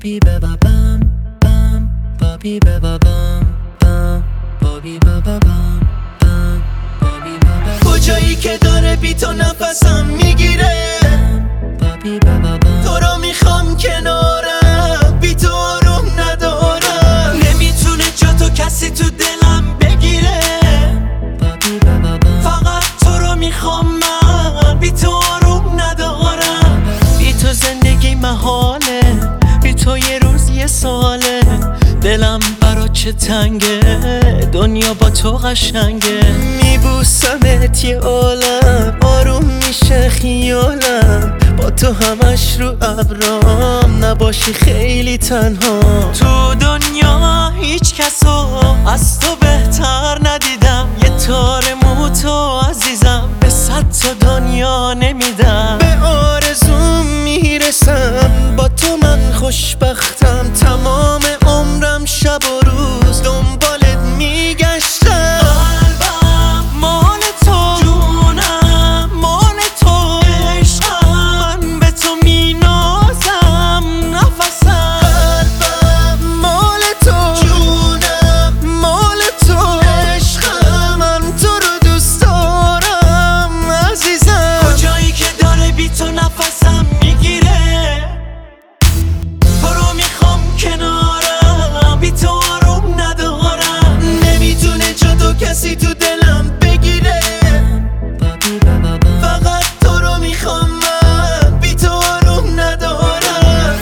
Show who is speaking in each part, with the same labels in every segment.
Speaker 1: Bobby baba bam bam Bobby baba bam bam Bobby baba bam bam Bobby baba
Speaker 2: کجایی که داره بی تو نفسم میگیره
Speaker 1: Bobby baba bam
Speaker 2: تو رو میخوام کنارم بی تو آروم ندارم نمیتونه جا تو کسی تو دلم بگیره
Speaker 1: Bobby baba bam
Speaker 2: فقط تو رو میخوام من بی تو آروم ندارم بی تو زندگی محاله بی تو یه روز یه ساله دلم برا چه تنگه دنیا با تو قشنگه میبوسمت یه عالم آروم میشه خیالم با تو همش رو ابرام نباشی خیلی تنها تو دنیا هیچ کسو از تو بهتر ندیدم یه تار مو تو عزیزم به 100 تا دنیا نمیدم به آرزوم میرسم با تو من خوشبختم تمام عمرم شب و روز دنبالت میگشتم قلبم مال تو جونم مال تو عشقم من به تو مینازم نفسم قلبم مال تو جونم مال تو عشقم من تو رو دوست دارم عزیزم کجایی که داره بی تو نفسم میگیره تو رو میخوام کنارم بی تو آروم ندارم نمیتونه جا تو کسی تو دلم بگیره
Speaker 1: Bobby baba bam
Speaker 2: فقط تو رو میخوام من بی تو آروم ندارم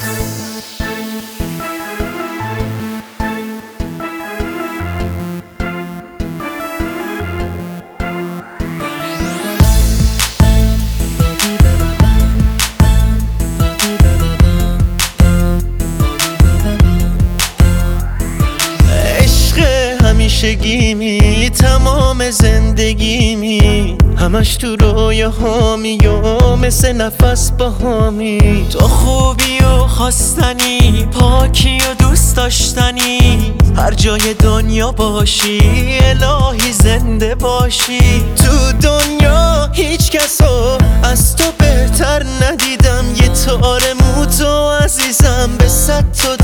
Speaker 1: Bobby baba bam bam Bobby baba bam bam Bobby baba bam
Speaker 2: عشق همیشگیمی تمام زندگیمی همش تو رویاهامی و مثل نفس باهامی تو خوبی و خواستنی پاکی و دوست داشتنی هر جای دنیا باشی الهی زنده باشی تو دنیا هیچ کسو از تو بهتر ندیدم یه تار مو تو عزیزم به 100 تا